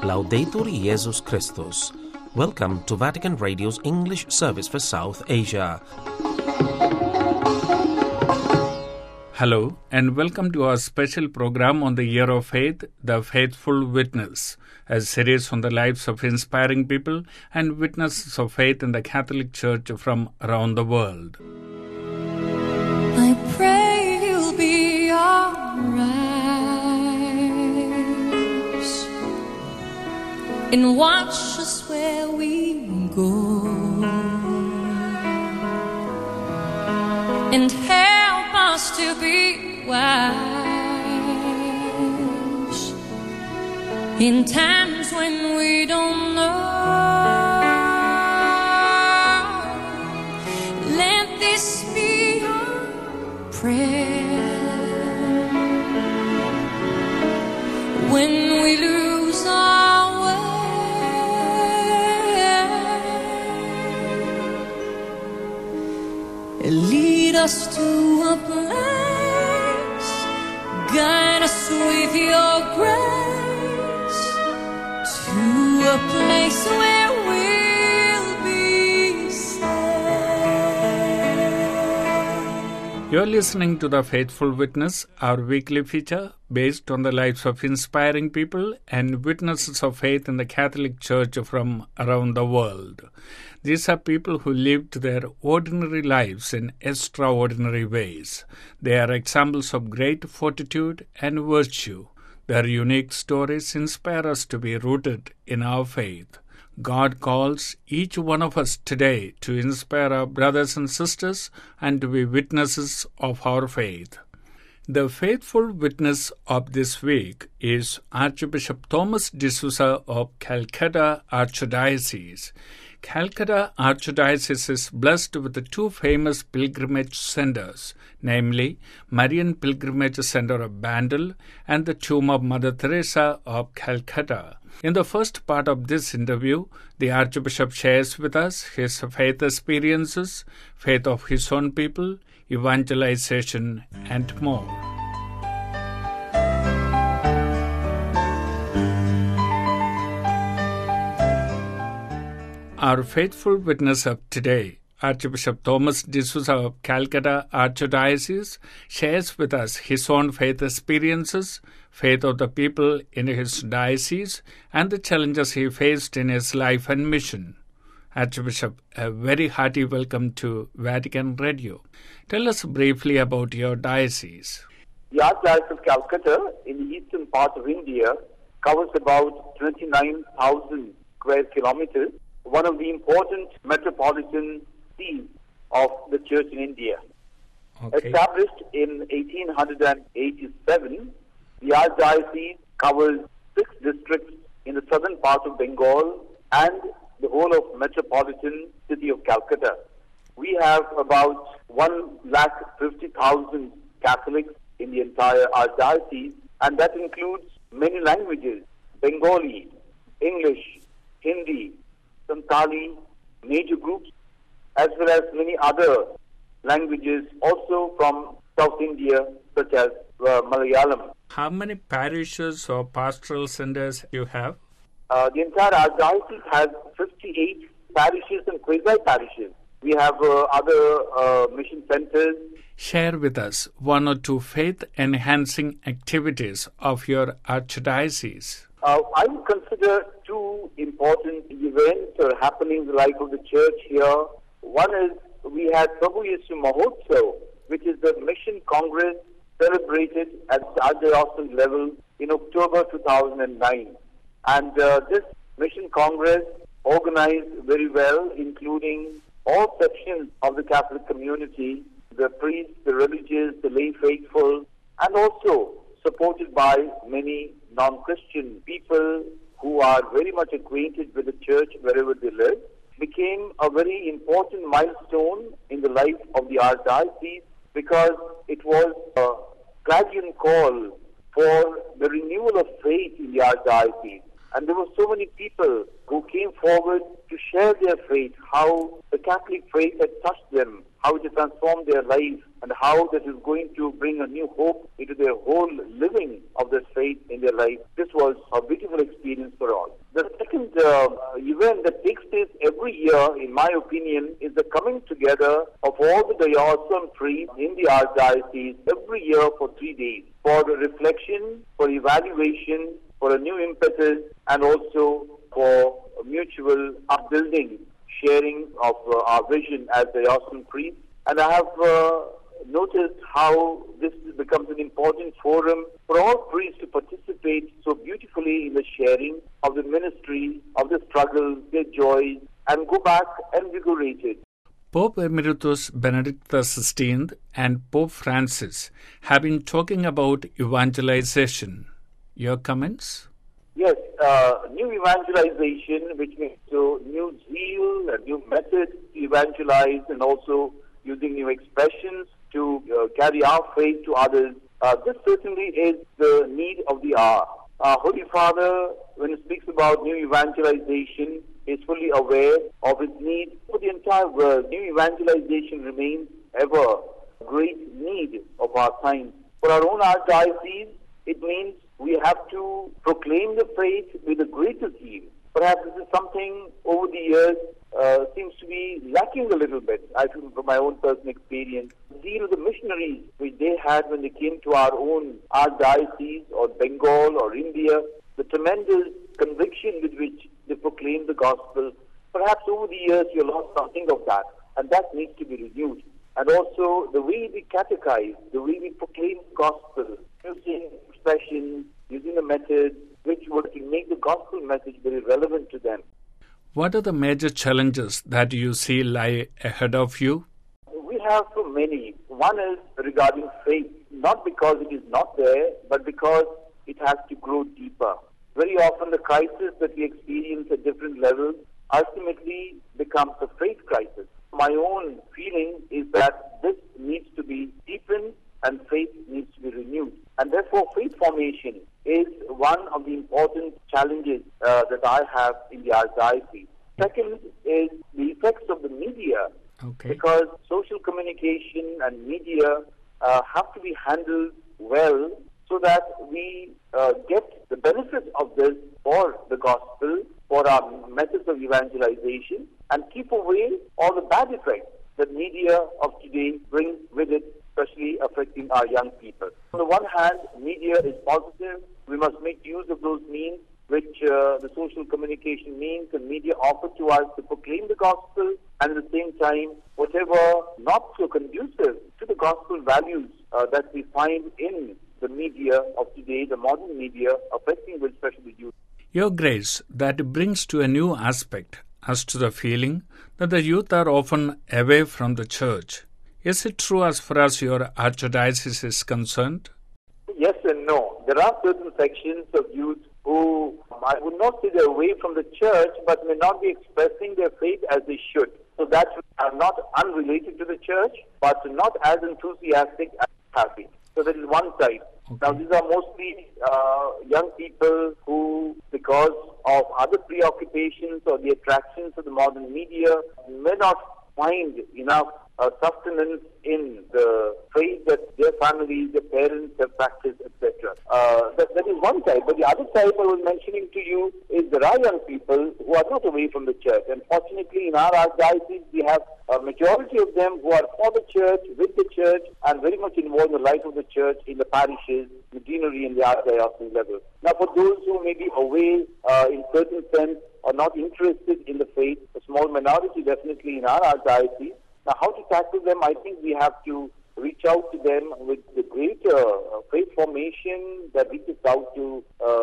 Laudetur Jesus Christus. Welcome to Vatican Radio's English service for South Asia. Hello and welcome to our special program on the Year of Faith, The Faithful Witness, a series on the lives of inspiring people and witnesses of faith in the Catholic Church from around the world. I pray you'll be alright and watch us where we go and help us to be wise in times when we don't know. Let this be our prayer when we lose our way. Lead us to a place, guide us with your grace, to a place where we'll be safe. You're listening to The Faithful Witness, our weekly feature based on the lives of inspiring people and witnesses of faith in the Catholic Church from around the world. These are people who lived their ordinary lives in extraordinary ways. They are examples of great fortitude and virtue. Their unique stories inspire us to be rooted in our faith. God calls each one of us today to inspire our brothers and sisters and to be witnesses of our faith. The faithful witness of this week is Archbishop Thomas D'Souza of Calcutta Archdiocese. Calcutta Archdiocese is blessed with the two famous pilgrimage centers, namely Marian Pilgrimage Center of Bandel and the Tomb of Mother Teresa of Calcutta. In the first part of this interview, the Archbishop shares with us his faith experiences, faith of his own people, evangelization, and more. Our faithful witness of today, Archbishop Thomas D'Souza of Calcutta Archdiocese, shares with us his own faith experiences, faith of the people in his diocese, and the challenges he faced in his life and mission. Archbishop, a very hearty welcome to Vatican Radio. Tell us briefly about your diocese. The Archdiocese of Calcutta, in the eastern part of India, covers about 29,000 square kilometers, one of the important metropolitan sees of the Church in India. Okay. Established in 1887, the Archdiocese covers 6 districts in the southern part of Bengal and the whole of metropolitan city of Calcutta. We have about 150,000 Catholics in the entire Archdiocese, and that includes many languages: Bengali, English, Hindi, Santali, major groups, as well as many other languages also from South India, such as Malayalam. How many parishes or pastoral centers you have? The entire Archdiocese has 58 parishes and quasi-parishes. We have other mission centers. Share with us one or two faith-enhancing activities of your Archdiocese. I would consider two important events or happenings in the life of the Church here. One is we had Prabhu Yesu Mahotsav, which is the Mission Congress celebrated at the Archdiocese level in October 2009. And this Mission Congress organized very well, including all sections of the Catholic community, the priests, the religious, the lay faithful, and also supported by many non-Christian people who are very much acquainted with the Church wherever they live, became a very important milestone in the life of the Archdiocese because it was a clarion call for the renewal of faith in the Archdiocese. And there were so many people who came forward to share their faith, how the Catholic faith had touched them, how it has transformed their life, and how that is going to bring a new hope into their whole living of this faith in their life. This was a beautiful experience for all. event that takes place every year, in my opinion, is the coming together of all the diocesan priests in the Archdiocese every year for 3 days for reflection, for evaluation, for a new impetus, and also for mutual upbuilding, sharing of our vision as diocesan priests. And I have noticed how this becomes an important forum for all priests to participate so beautifully in the sharing of the ministry, of the struggles, their joys, and go back invigorated. Pope Emeritus Benedict XVI and Pope Francis have been talking about evangelization. Your comments? Yes, new evangelization, which means new zeal and new methods to evangelize, and also using new expressions to carry our faith to others. This certainly is the need of the hour. Holy Father, when he speaks about new evangelization, is fully aware of its need for the entire world. New evangelization remains ever a great need of our time. For our own archdiocese, it means we have to proclaim the faith with a greater zeal. Perhaps this is something over the years seems to be lacking a little bit. I feel from my own personal experience. The zeal of the missionaries which they had when they came to our own archdiocese or Bengal or India, the tremendous conviction with which they proclaimed the gospel. Perhaps over the years you lost something of that, and that needs to be renewed. And also the way we catechize, the way we proclaim the gospel, using expressions, using a method which would make the gospel message very relevant to them. What are the major challenges that you see lie ahead of you? We have so many. One is regarding faith, not because it is not there, but because it has to grow deeper. Very often the crisis that we experience at different levels ultimately becomes a faith crisis. My own feeling is that this needs to be deepened and faith needs to be renewed. And therefore faith formation is one of the important challenges that I have in the Archdiocese. Second is the effects of the media, because social communication and media have to be handled well so that we get the benefits of this for the gospel, for our methods of evangelization, and keep away all the bad effects that media of today brings with it, especially affecting our young people. On the one hand, media is positive. We must make use of those means which the social communication means and media offer to us to proclaim the gospel, and at the same time, whatever not so conducive to the gospel values that we find in the media of today, the modern media, affecting with especially youth. Your Grace, that brings to a new aspect as to the feeling that the youth are often away from the church. Is it true as far as your archdiocese is concerned? Yes and no. There are certain sections of youth who, I would not say they're away from the church, but may not be expressing their faith as they should. So that are not unrelated to the church, but not as enthusiastic as happy. So that is one side. Okay. Now these are mostly young people who, because of other preoccupations or the attractions of the modern media, may not find enough sustenance in the faith that their families, their parents have practiced, etc. That is one side. But the other side I was mentioning to you is there are young people who are not away from the church. And fortunately in our archdiocese we have a majority of them who are for the church, with the church, and very much involved in the life of the church in the parishes, the deanery and the archdiocese level. Now for those who may be away in certain sense or not interested in the faith, a small minority definitely in our archdiocese. Now, how to tackle them? I think we have to reach out to them with the greater faith formation that reaches out to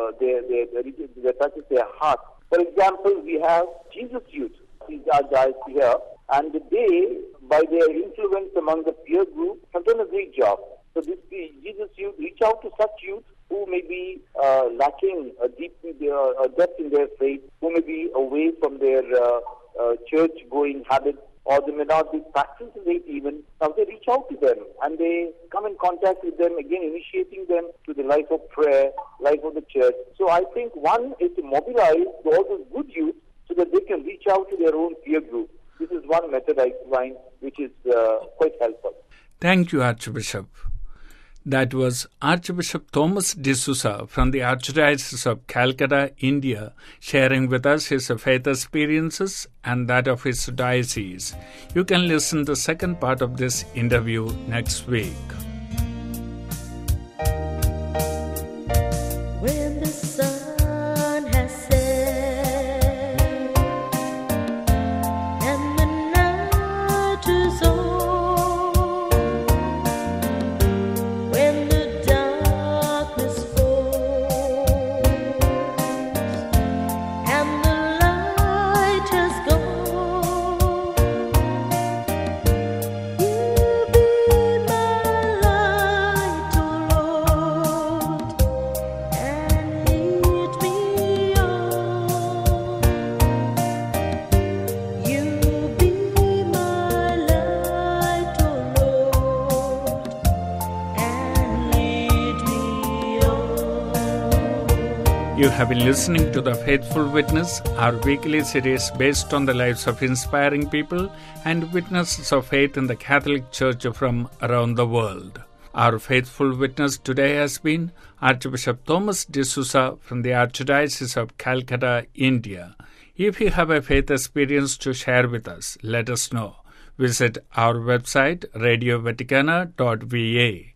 that touches their heart. For example, we have Jesus Youth. These are guys here, and they, by their influence among the peer group, have done a great job. So this Jesus Youth reach out to such youth who may be lacking a depth in their faith, who may be away from their church-going habits, or they may not be practicing it even. Now they reach out to them and they come in contact with them, again initiating them to the life of prayer, life of the church. So I think one is to mobilize all those good youth so that they can reach out to their own peer group. This is one method I find which is quite helpful. Thank you, Archbishop. That was Archbishop Thomas D'Souza from the Archdiocese of Calcutta, India, sharing with us his faith experiences and that of his diocese. You can listen to the second part of this interview next week. When the sun has set and the night is over, when the darkness falls and the light has gone, you be my light, O Lord, and lead me on. You be my light, O Lord, and lead me on. You have been listening to The Faithful Witness, our weekly series based on the lives of inspiring people and witnesses of faith in the Catholic Church from around the world. Our faithful witness today has been Archbishop Thomas D'Souza from the Archdiocese of Calcutta, India. If you have a faith experience to share with us, let us know. Visit our website radiovaticana.va.